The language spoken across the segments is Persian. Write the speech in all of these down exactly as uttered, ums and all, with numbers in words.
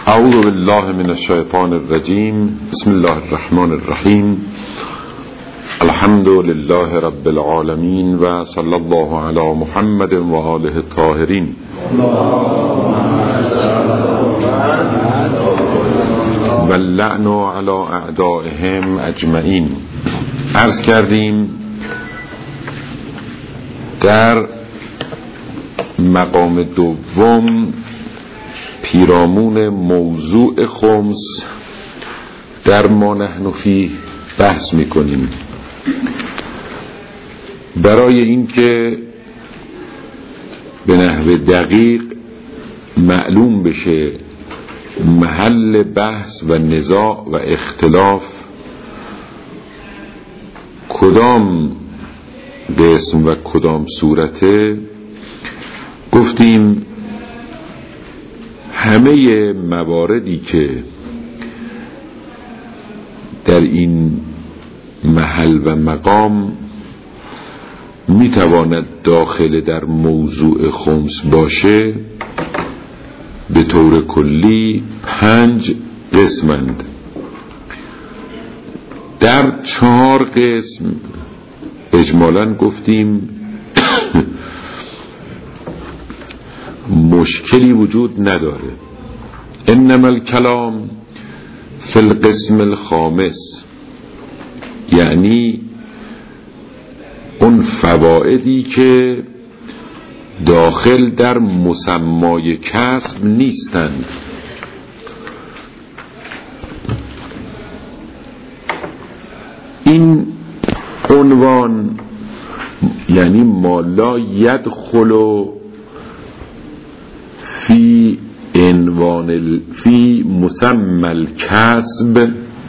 اعوذ بالله من الشیطان الرجیم. بسم الله الرحمن الرحیم. الحمد لله رب العالمین و صلی الله علی محمد و آله الطاهرین. و اللعن علی اعدائهم اجمعین. عرض کردیم در مقام دوم پیرامون موضوع خمس در ما نحن فیه بحث میکنیم، برای اینکه به نحو دقیق معلوم بشه محل بحث و نزاع و اختلاف کدام قسم و کدام صورته. گفتیم همه مواردی که در این محل و مقام میتواند داخل در موضوع خمس باشه به طور کلی پنج قسمند. در چهار قسم اجمالاً گفتیم مشکلی وجود نداره. انما الکلام فی القسم الخامس، یعنی اون فوائدی که داخل در مسمای کسب نیستند. این عنوان یعنی ما لا یدخل فی عنوان فی مسمى الکسب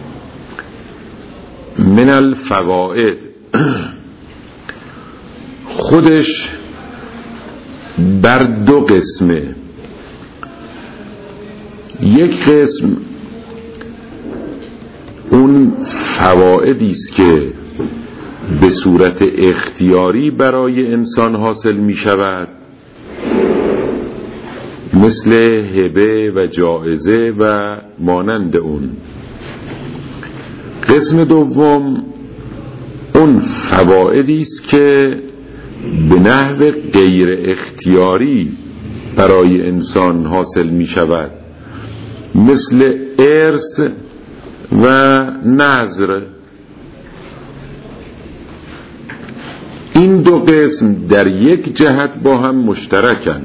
من الفوائد، خودش بر دو قسمه. یک قسم اون فوائدی است که به صورت اختیاری برای انسان حاصل می شود، مثل هبه و جائزه و مانند اون. قسم دوم اون فوائدی است که به نحو غیر اختیاری برای انسان حاصل می شود، مثل ارث و نذر. این دو قسم در یک جهت با هم مشترکن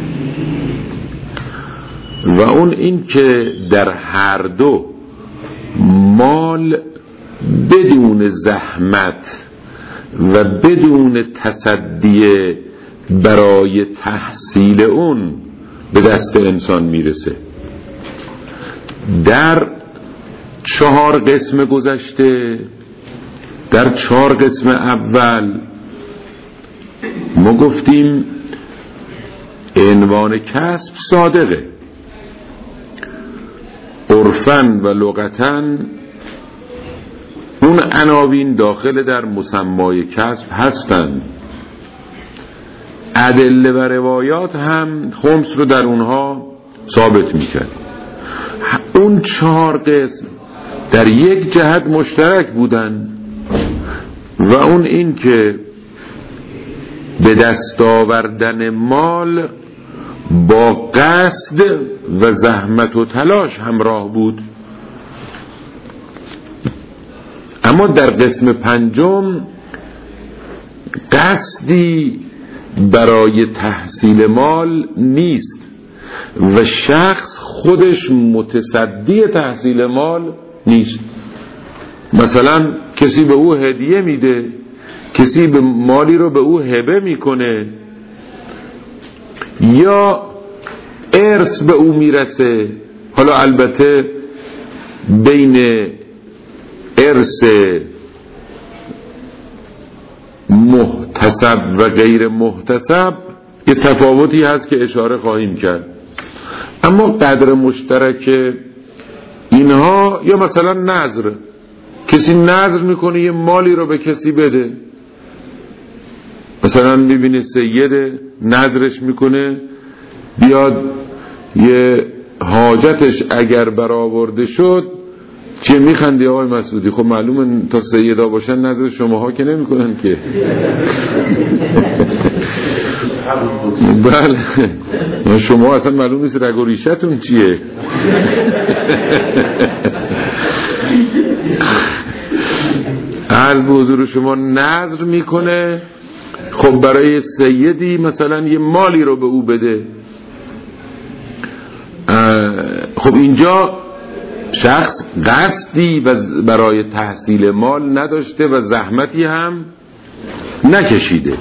و اون این که در هر دو مال بدون زحمت و بدون تصدی برای تحصیل اون به دست انسان میرسه. در چهار قسم گذشته، در چهار قسم اول ما گفتیم عنوان کسب صادقه، عرفاً و لغتاً اون عناوین داخل در مسمای کسب هستند. ادله و روایات هم خمس رو در اونها ثابت میکرد. اون چهار قسم در یک جهت مشترک بودن و اون این که به دست آوردن مال با قصد و زحمت و تلاش همراه بود. اما در قسم پنجم قصدی برای تحصیل مال نیست و شخص خودش متصدی تحصیل مال نیست. مثلا کسی به او هدیه میده، کسی به مالی رو به او هبه میکنه، یا ارث به او میرسه. حالا البته بین ارث محتسب و غیر محتسب یه تفاوتی هست که اشاره خواهیم کرد، اما قدر مشترک اینها، یا مثلا نذر، کسی نذر میکنه یه مالی رو به کسی بده، مثلا میبینی سید نذرش میکنه بیاد یه حاجتش اگر برآورده شد چه میخندی آقای مسعودی؟ خب معلومه تا سیدا باشن نظر شماها که نمی کنن که. بله شما اصلا معلوم نیست رگ و ریشتون چیه. عرض به حضور شما نظر میکنه خب برای سیدی مثلا یه مالی رو به او بده. خب اینجا شخص قصدی و برای تحصیل مال نداشته و زحمتی هم نکشیده.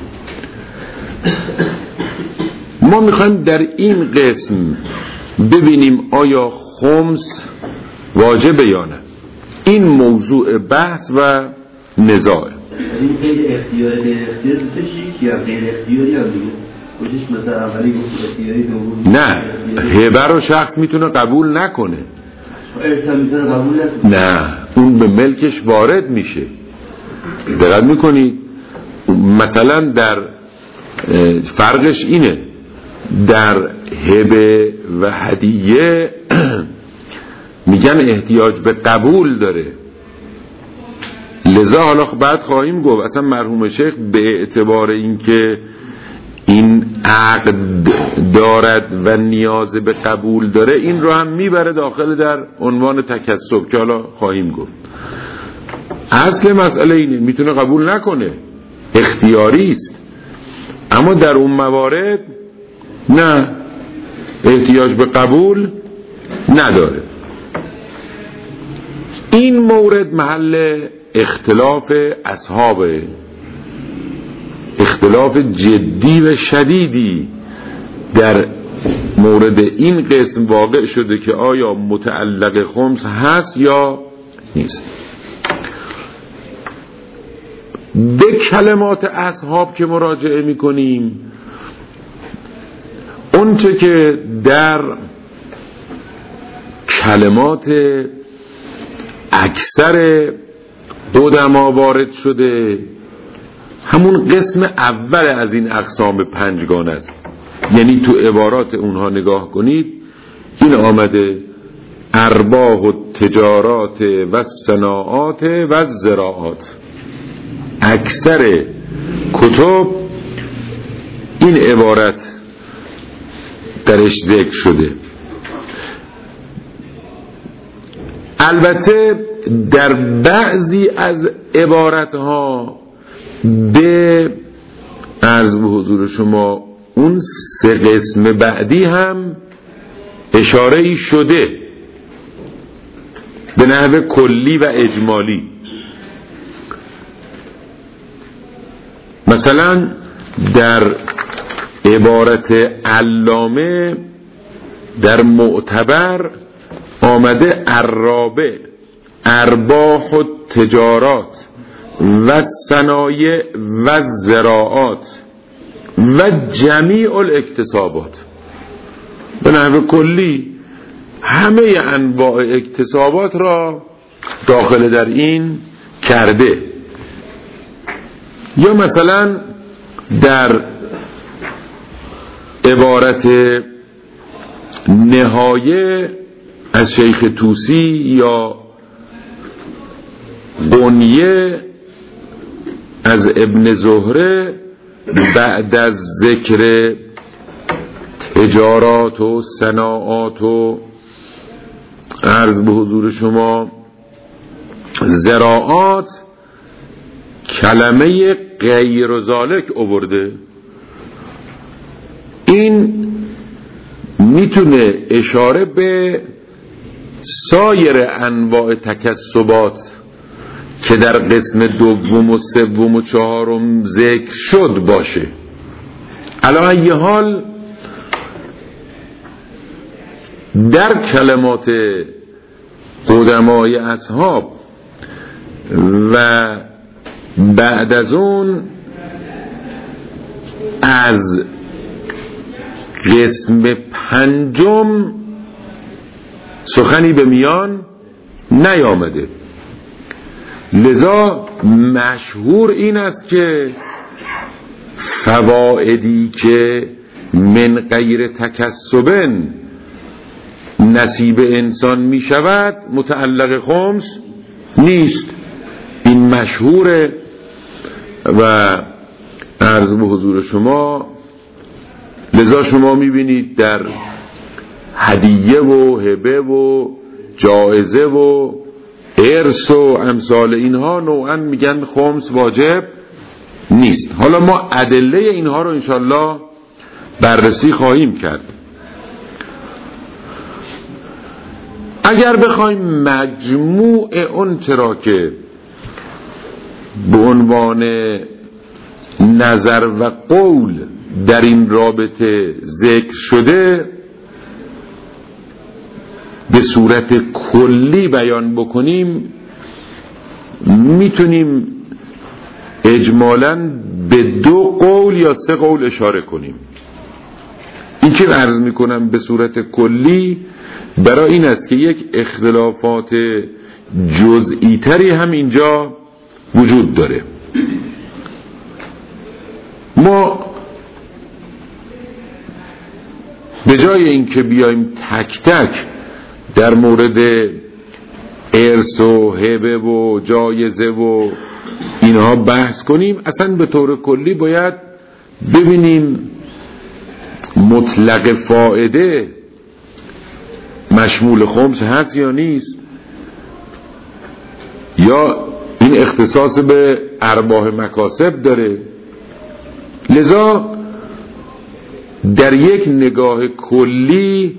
ما میخوایم در این قسم ببینیم آیا خمس واجبه یا نه. این موضوع بحث و نزاع. این غیر اختیاری غیر اختیاری چی یا غیر اختیاری هم دیگه خودش مثلا اولی گفت اختیاری دوم نه هبه رو شخص میتونه قبول نکنه. نه اون به ملکش وارد میشه. دقت میکنید مثلا در فرقش اینه در هبه و هدیه میگن احتیاج به قبول داره. لذا حالا بعد خواهیم گفت اصلا مرحوم شیخ به اعتبار اینکه این عقد دارد و نیاز به قبول داره این رو هم میبره داخل در عنوان تکسب که حالا خواهیم گفت. اصل مسئله اینه میتونه قبول نکنه، اختیاری است، اما در اون موارد نه احتیاج به قبول نداره. این مورد محل اختلاف اصحابه، اختلاف جدی و شدیدی در مورد این قسم واقع شده که آیا متعلق خمس هست یا نیست. به کلمات اصحاب که مراجعه میکنیم اون چه که در کلمات اکثر قدما وارد شده همون قسم اول از این اقسام پنجگانه است. یعنی تو عبارات اونها نگاه کنید این آمده ارباح و تجارات و صناعات و زراعات. اکثر کتب این عبارت درش ذکر شده. البته در بعضی از عبارتها به عرض به حضور شما اون سه قسم بعدی هم اشاره ای شده به نحو کلی و اجمالی. مثلا در عبارت علامه در معتبر آمده الرابع ارباح و تجارات و صنایع و زراعات و جمیع الاکتسابات. به نحو کلی همه انواع اکتسابات را داخل در این کرده. یا مثلا در عبارت نهایه از شیخ طوسی یا بنیه از ابن زهره بعد از ذکر تجارات و صناعات و عرض به حضور شما زراعات کلمه غیر ذالک آورده. این میتونه اشاره به سایر انواع تکسبات که در قسم دوم و سوم و چهارم ذکر شد باشه. علی ای حال در کلمات قدمای اصحاب و بعد از اون از قسم پنجم سخنی به میان نیامده. لذا مشهور این است که فوائدی که من غیر تکسبن نصیب انسان می شود متعلق خمس نیست. این مشهوره و عرض به حضور شما، لذا شما می بینید در هدیه و هبه و جایزه و ارث و امثال اینها نوعا میگن خمس واجب نیست. حالا ما ادله اینها رو انشالله بررسی خواهیم کرد. اگر بخوایم مجموع اون چرا که به عنوان نظر و قول در این رابطه ذکر شده به صورت کلی بیان بکنیم، میتونیم اجمالاً به دو قول یا سه قول اشاره کنیم. این که عرض میکنم به صورت کلی برای این است که یک اختلافات جزئی تری هم اینجا وجود داره. ما به جای اینکه بیایم تک تک در مورد ارث و هبه و جایزه و اینها بحث کنیم، اصلا به طور کلی باید ببینیم مطلق فائده مشمول خمس هست یا نیست، یا این اختصاص به ارباح مکاسب داره. لذا در یک نگاه کلی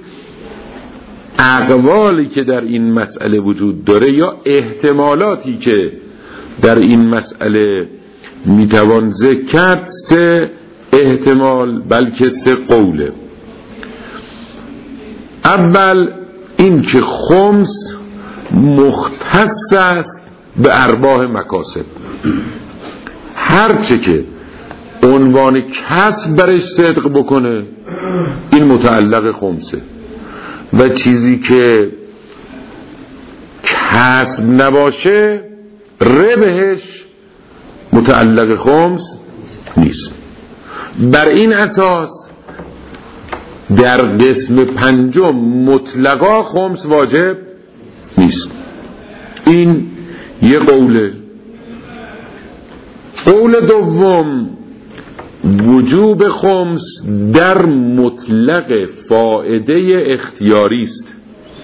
اقوالی که در این مسئله وجود داره یا احتمالاتی که در این مسئله میتوان ذکر کرد، سه احتمال بلکه سه قوله. اول این که خمس مختص است به ارباح مکاسب، هرچه که عنوان کسب برش صدق بکنه این متعلق خمسه، و چیزی که کسب نباشه ربحش متعلق خمس نیست. بر این اساس در قسم پنجم مطلقا خمس واجب نیست. این یه قوله. قول دوم وجوب خمس در مطلق فائده اختیاری است،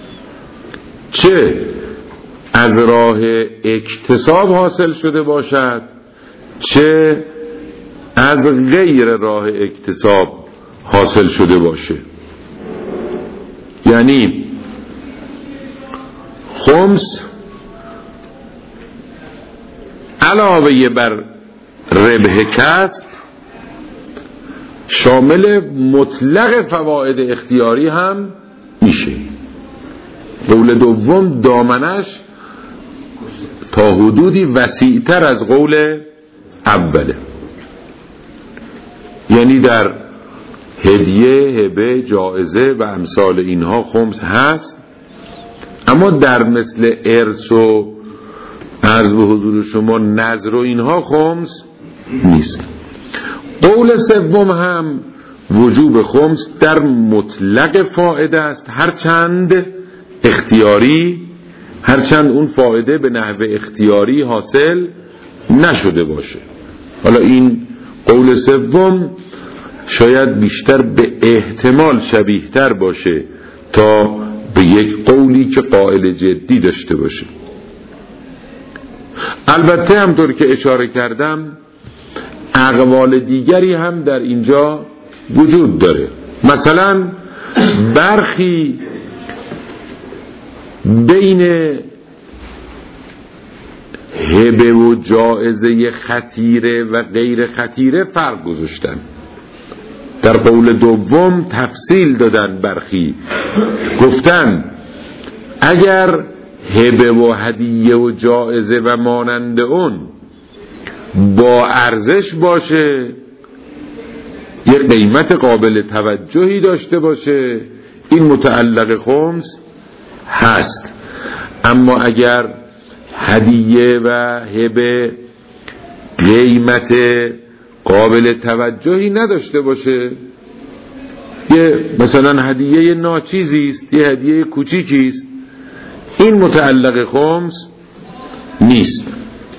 چه از راه اکتساب حاصل شده باشد چه از غیر راه اکتساب حاصل شده باشه. یعنی خمس علاوه بر ربح کسب شامل مطلق فواید اختیاری هم میشه. قول دوم دامنش تا حدودی وسیع‌تر از قول اوله، یعنی در هدیه، هبه، جایزه و امثال اینها خمس هست، اما در مثل ارث و عرض به حضور شما نذر و اینها خمس نیست. قول سوم هم وجوب خمس در مطلق فائده است، هرچند اختیاری، هرچند اون فائده به نحو اختیاری حاصل نشده باشه. حالا این قول سوم شاید بیشتر به احتمال شبیه تر باشه تا به یک قولی که قائل جدی داشته باشه. البته همطور که اشاره کردم اقوال دیگری هم در اینجا وجود داره. مثلا برخی بین هبه و جائزه خطیره و غیر خطیره فرق گذاشتن. در قول دوم تفصیل دادن، برخی گفتن اگر هبه و هدیه و جائزه و مانند اون با ارزش باشه، یک قیمت قابل توجهی داشته باشه، این متعلق خمس هست. اما اگر هدیه و هبه قیمت قابل توجهی نداشته باشه، یه مثلا هدیه ناچیزی است، یه هدیه کوچیکی است، این متعلق خمس نیست.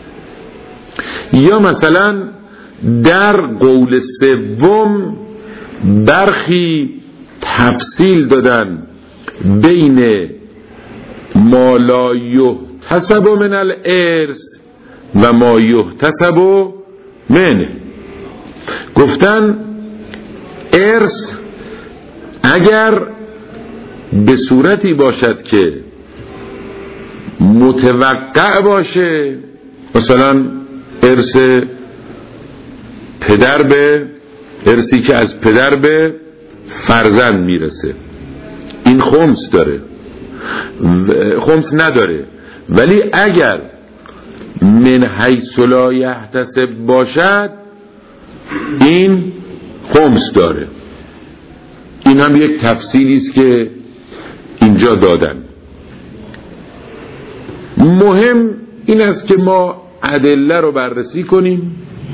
یا مثلا در قول سوم برخی تفصیل دادن بین ما لا یحتسب من الارث و ما یحتسب منه. گفتن ارث اگر به صورتی باشد که متوقع باشه، مثلا ارث پدر به ارثی که از پدر به فرزند میرسه، این خمس داره، خمس نداره. ولی اگر من حیث لا یحتسب باشد این خمس داره. این هم یک تفصیلی است که اینجا دادن. مهم این است که ما ادله رو بررسی کنیم،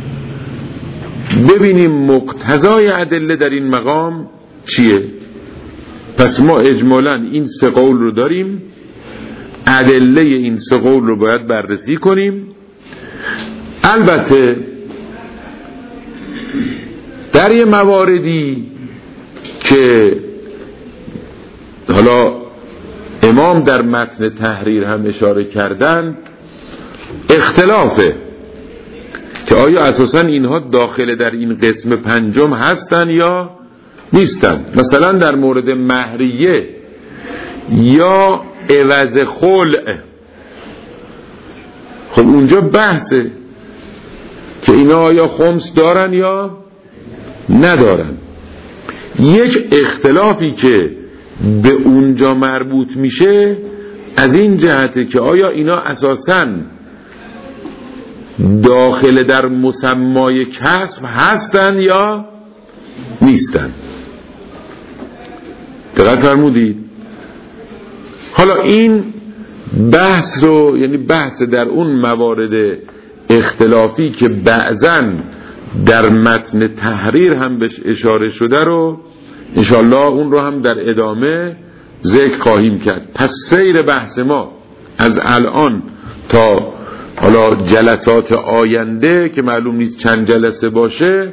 ببینیم مقتضای ادله در این مقام چیه. پس ما اجمالاً این سه قول رو داریم، ادله این سه قول رو باید بررسی کنیم. البته در یه مواردی که حالا امام در متن تحریر هم اشاره کردن اختلافه که آیا اساساً اینها داخل در این قسم پنجم هستن یا نیستن. مثلا در مورد مهریه یا عوض خلع، خب اونجا بحثه که اینا آیا خمس دارن یا ندارن. یک اختلافی که به اونجا مربوط میشه از این جهته که آیا اینا اساساً داخل در مسمای کسب هستن یا نیستن. دقت فرمودید؟ حالا این بحث رو، یعنی بحث در اون موارد اختلافی که بعضن در متن تحریر هم بهش اشاره شده رو انشاءالله اون رو هم در ادامه ذکر خواهیم کرد. پس سیر بحث ما از الان تا حالا جلسات آینده که معلوم نیست چند جلسه باشه،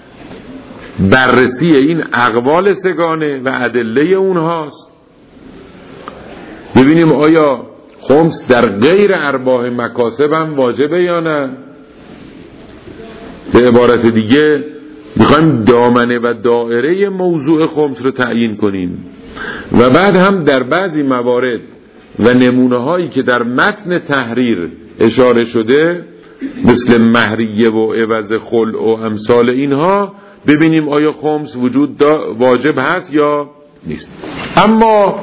بررسی این اقوال سگانه و ادله اونهاست. ببینیم آیا خمس در غیر ارباح مکاسب هم واجبه یا نه. به عبارت دیگه میخوایم دامنه و دائره موضوع خمس رو تعیین کنیم و بعد هم در بعضی موارد و نمونه هایی که در متن تحریر اشاره شده مثل مهریه و عوض خلع و امثال اینها ببینیم آیا خمس وجود واجب هست یا نیست. اما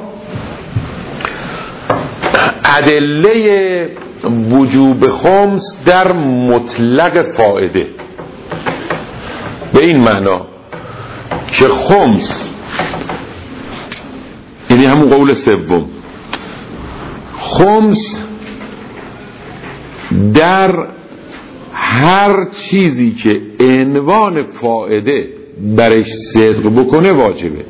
ادله وجوب خمس در مطلق فائده به این معنا که خمس، یعنی همون قول سوم، خمس در هر چیزی که عنوان فائده برش صدق بکنه واجبه،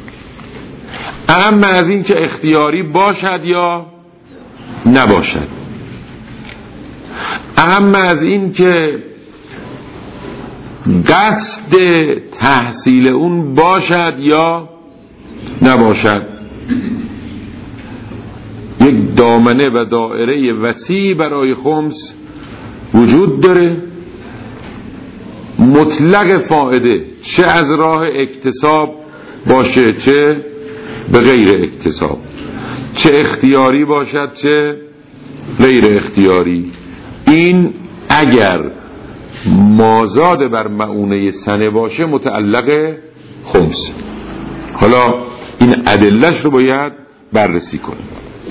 اما از این که اختیاری باشد یا نباشد، اما از این که قصد تحصیل اون باشد یا نباشد. یک دامنه و دائره وسیع برای خمس وجود داره، مطلق فائده، چه از راه اکتساب باشه چه به غیر اکتساب، چه اختیاری باشد چه غیر اختیاری. این اگر مازاد بر معونه سنه باشه متعلق خمس. حالا این ادلهش رو باید بررسی کنیم.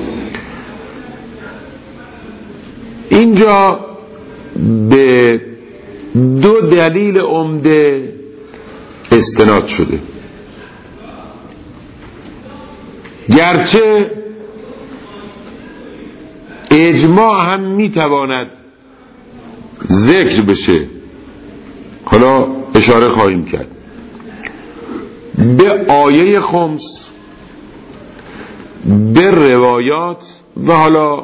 اینجا به دو دلیل عمده استناد شده، گرچه اجماع هم میتواند ذکر بشه، حالا اشاره خواهیم کرد. به آیه خمس، به روایات و حالا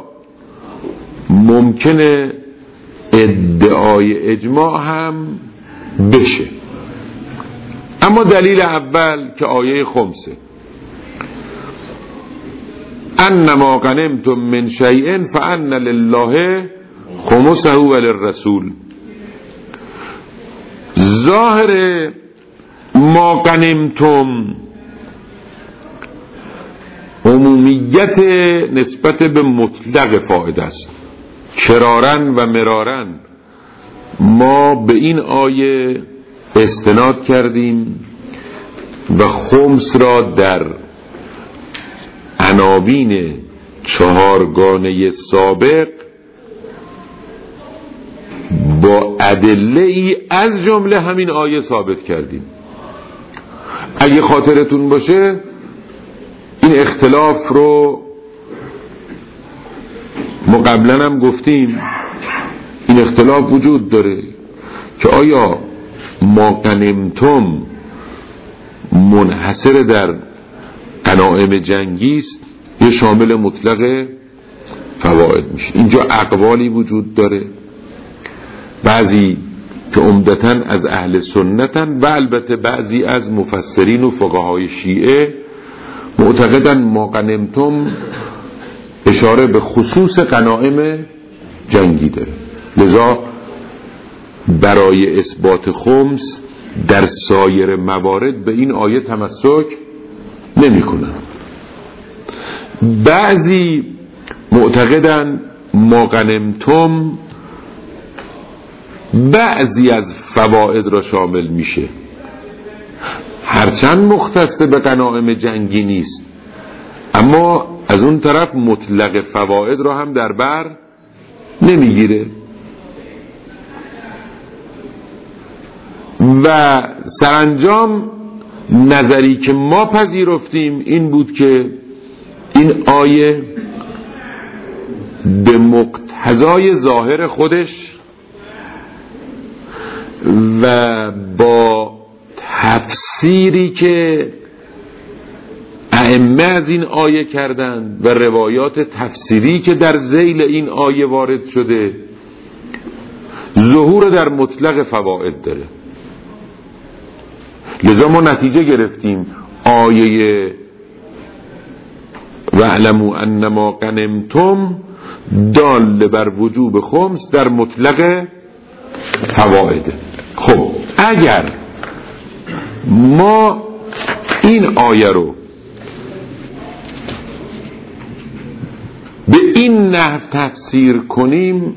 ممکنه ادعای اجماع هم بشه. اما دلیل اول که آیه خمسه، انما غنمتم من شیء فان لله خمسه وللرسول. ظاهر ما غنمتم عمومیت نسبت به مطلق فاعل است. کرارن و مرارن ما به این آیه استناد کردیم و خمس را در عناوین چهارگانه سابق با ادله ای از جمله همین آیه ثابت کردیم. اگه خاطرتون باشه این اختلاف رو ما قبلا هم گفتیم، این اختلاف وجود داره که آیا ما غنمتم منحصر در غنایم جنگی است یا شامل مطلق فواید میشه. اینجا اقوالی وجود داره، بعضی که عمدتاً از اهل سنتن و البته بعضی از مفسرین و فقهای شیعه معتقدن ما غنمتم اشاره به خصوص غنایم جنگی داره، لذا برای اثبات خمس در سایر موارد به این آیه تمسک نمی کنن. بعضی معتقدن ما غنمتم بعضی از فواید را شامل میشه، هرچند مختص به غنایم جنگی نیست، اما از اون طرف مطلق فواید را هم در بر نمیگیره. و سرانجام نظری که ما پذیرفتیم این بود که این آیه به مقتضای ظاهر خودش و با تفسیری که ائمه از این آیه کردن و روایات تفسیری که در ذیل این آیه وارد شده ظهور در مطلق فواید داره. لذا ما نتیجه گرفتیم آیه واعلموا انما غنمتم دال بر وجوب خمس در مطلق فواید. خب اگر ما این آیه رو به این نحو تفسیر کنیم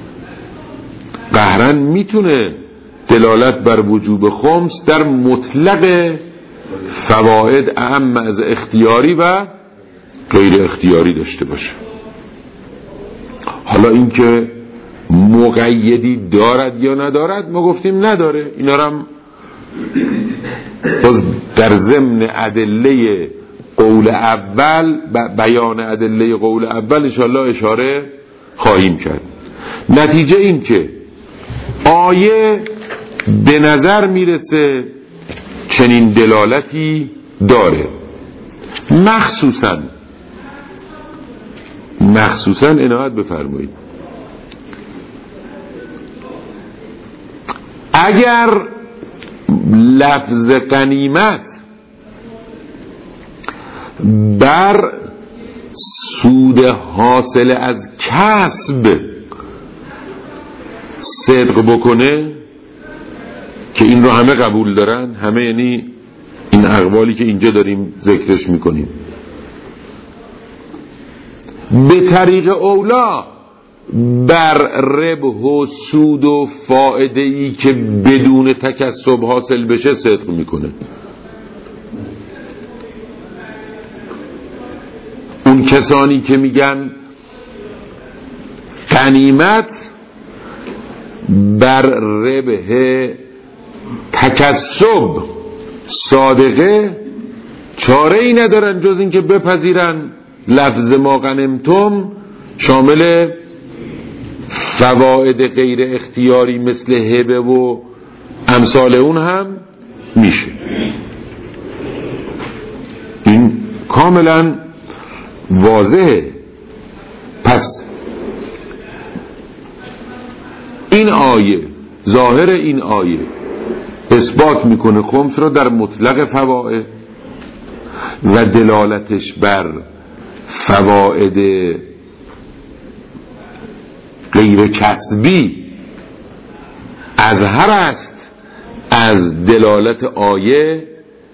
قهرن میتونه دلالت بر وجوب خمس در مطلق فواید اعم از اختیاری و غیر اختیاری داشته باشه. حالا اینکه مقیدی دارد یا ندارد ما گفتیم نداره، اینا هم در ضمن ادله قول اول بیان ادله قول اول انشاءالله اشاره خواهیم کرد. نتیجه این که آیه به نظر میرسه چنین دلالتی داره، مخصوصا مخصوصا عنایت بفرمایید اگر لفظ غنیمت بر سود حاصل از کسب صدق بکنه که این رو همه قبول دارن، همه یعنی این اقوالی که اینجا داریم ذکرش میکنیم، به طریق اولا بر ربح و سود و فائده ای که بدون تکسب حاصل بشه صدق میکنه. اون کسانی که میگن غنیمت بر ربح تکسب صادقه چاره ای ندارن جز این که بپذیرن لفظ ما غنمتم شامل فواید غیر اختیاری مثل هبه و امثال اون هم میشه. کاملا واضحه. پس این آیه، ظاهر این آیه اثبات میکنه خمس رو در مطلق فواید و دلالتش بر فواید غیر کسبی اظهر است از دلالت آیه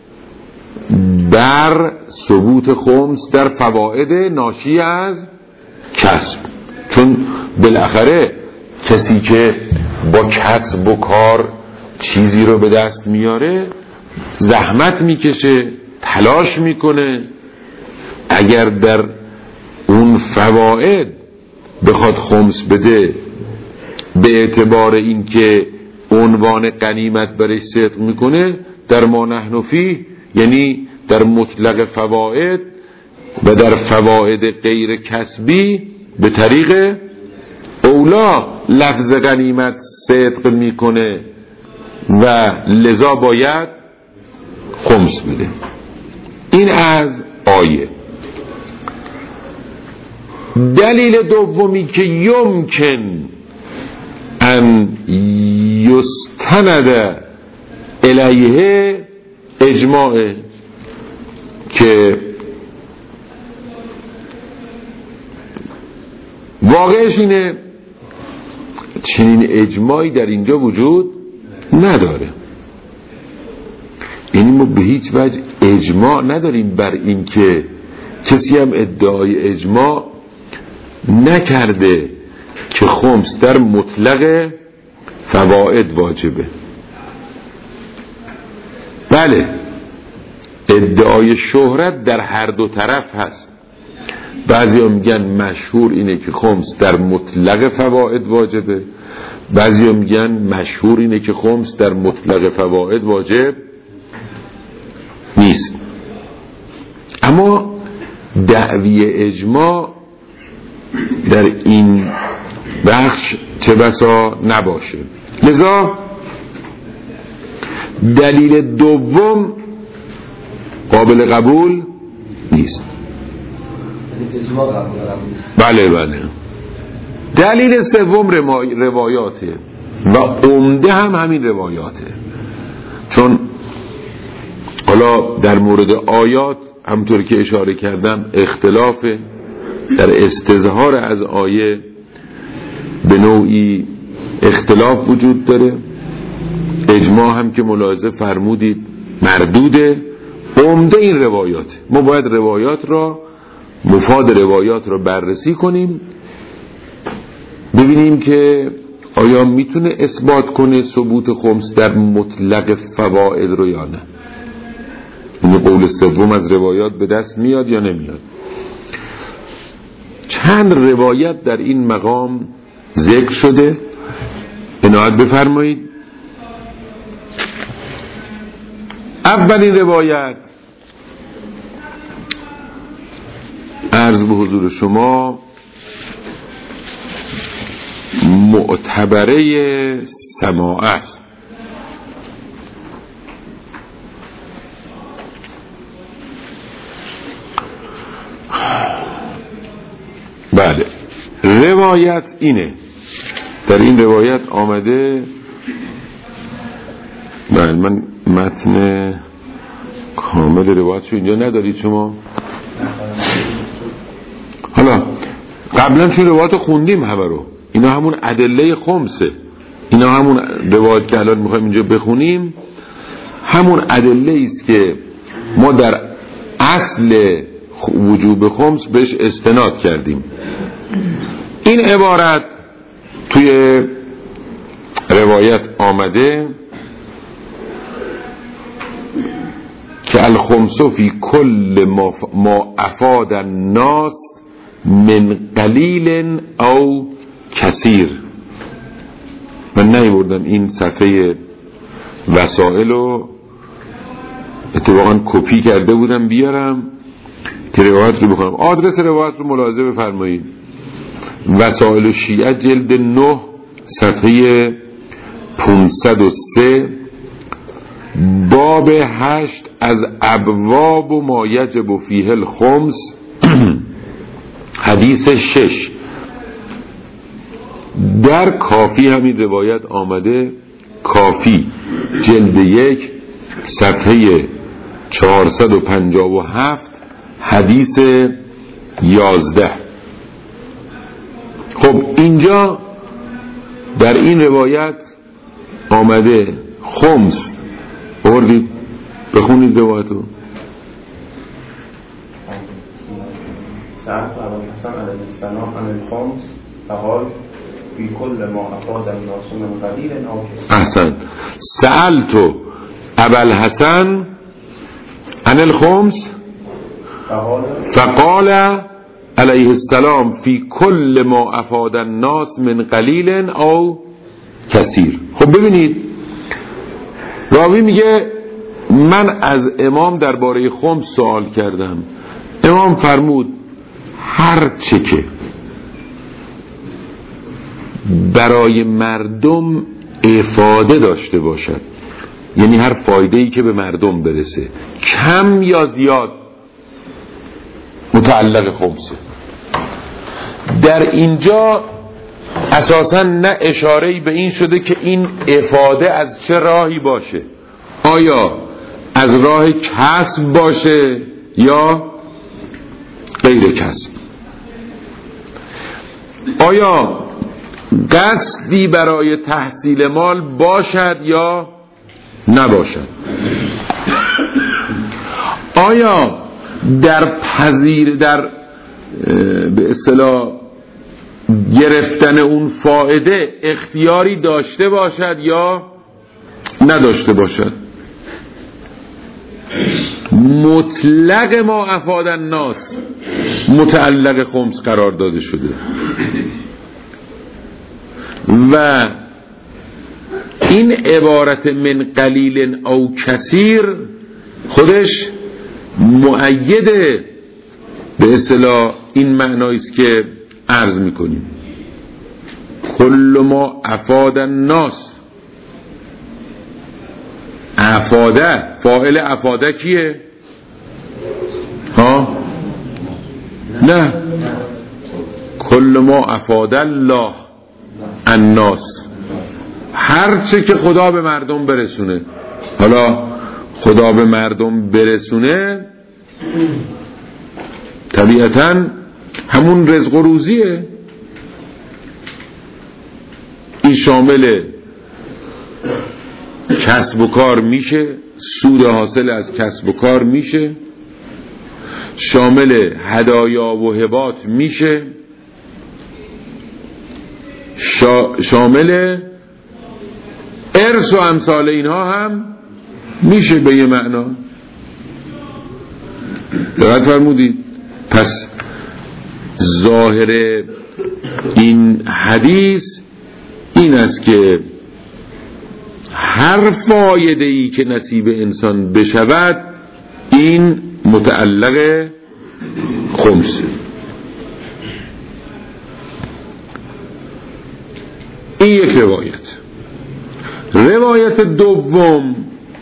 بر ثبوت خمس در فواید ناشی از کسب. چون بالاخره کسی که با کسب و کار چیزی رو به دست میاره زحمت میکشه، تلاش میکنه. اگر در اون فواید بخواد خمس بده به اعتبار این که عنوان غنیمت برش صدق میکنه، در ما نحن فیه، یعنی در مطلق فواید و در فواید غیر کسبی به طریق اولا لفظ غنیمت صدق میکنه و لذا باید خمس بده. این از آیه. دلیل دومی که یمکن ان یستند الیه اجماع، که واقعش اینه چنین اجماعی در اینجا وجود نداره. یعنی ما به هیچ وجه اجماع نداریم بر این که کسی هم ادعای اجماع نکرده که خمس در مطلق فواید واجبه. بله، ادعای شهرت در هر دو طرف هست. بعضی هم میگن مشهور اینه که خمس در مطلق فواید واجبه، بعضی هم میگن مشهور اینه که خمس در مطلق فواید واجب نیست. اما دعوی اجماع در این بخش چه بسا نباشه. لذا دلیل دوم قابل قبول نیست. بله بله. دلیل سوم روایاته و عمده هم همین روایاته. چون حالا در مورد آیات همطور که اشاره کردم اختلاف در استظهار از آیه به نوعی اختلاف وجود داره. اجماع هم که ملاحظه فرمودید مردوده. عمده این روایات، ما باید روایات را مفاد روایات را بررسی کنیم، ببینیم که آیا میتونه اثبات کنه ثبوت خمس در مطلق فواید رو یا نه. این قول سوم از روایات به دست میاد یا نمیاد. چند روایت در این مقام ذکر شده، عنایت بفرمایید. اولین روایت عرض به حضور شما معتبره سماع است. بله، روایت اینه. در این روایت آمده، بله من متن کامل روایتشو اینجا ندارید شما. حالا قبلا چون روایت خوندیم همه رو، اینا همون ادله خمسه، اینا همون روایت که الان میخوایم اینجا بخونیم همون ادله است که ما در اصل وجوب خمس بهش استناد کردیم. این عبارت توی روایت آمده که الخمس فی کل ما افاد الناس من قلیل او کثیر. من نیاوردم این صفحه وسائل رو، اتفاقا کپی کرده بودم بیارم که روایت رو بخونم. آدرس روایت رو ملاحظه بفرمایید. وسائل شیعه جلد نه صفحه پانصد و سه باب هشت از ابواب و ما یجب فیه الخمس. حدیث شش در کافی همین روایت آمده، کافی جلد یک صفحه چهارصد و پنجاه و هفت حدیث یازده. خب اینجا در این روایت آمده خمس. بردید بخونید روایتو. سألت ابا الحسن علیه السلام عن الخمس فقال في كل ما افاد الناس من قلیل او کثیر. احسن. سألت ابا الحسن عن الخمس فقال علیه السلام فی کل ما افاد الناس من قلیل او کثیر. خب ببینید راوی میگه من از امام درباره خمس سوال کردم، امام فرمود هر چه که برای مردم افاده داشته باشد، یعنی هر فایده‌ای که به مردم برسه، کم یا زیاد، متعلق خمسه. در اینجا اساساً نه اشاره‌ای به این شده که این افاده از چه راهی باشه، آیا از راه کسب باشه یا غیر کسب، آیا قصدی برای تحصیل مال باشد یا نباشد، آیا در پذیر در به اصطلاح گرفتن اون فائده اختیاری داشته باشد یا نداشته باشد. مطلق ما افاد الناس متعلق خمس قرار داده شده و این عبارت من قلیل او کثیر خودش مؤید به اصطلاح این معنایی است که عرض میکنیم. کل ما افاد الناس، افاده، فاعل افاده کیه؟ ها؟ نه، کل ما افاد الله الناس، هر چه که خدا به مردم برسونه. حالا خدا به مردم برسونه طبیعتاً همون رزق و روزیه. این شامل کسب و کار میشه، سود حاصل از کسب و کار میشه، شامل هدایا و هبات میشه، شا... شامل ارث و امثال اینها هم میشه به یه معنا. دقت فرمودید؟ پس ظاهر این حدیث این است که هر فایده‌ای که نصیب انسان بشود این متعلق خمسه. این یک روایت. روایت دوم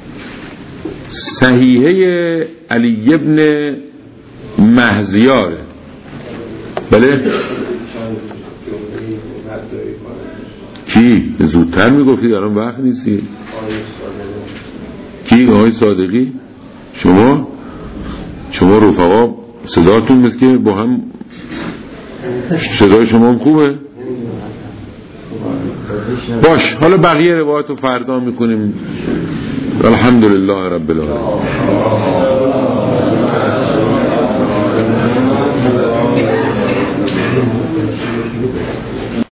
صحیحه علی ابن مهزیاره. بله کی؟ زودتر میگفتی دارم وقت نیستی. کی؟ آقای صادقی؟ شما؟ شما رفقا صداتون مثل که با هم، صدای شما هم خوبه؟ باش، حالا بقیه روایت رو فردا میکنیم. الحمدلله رب العالمین.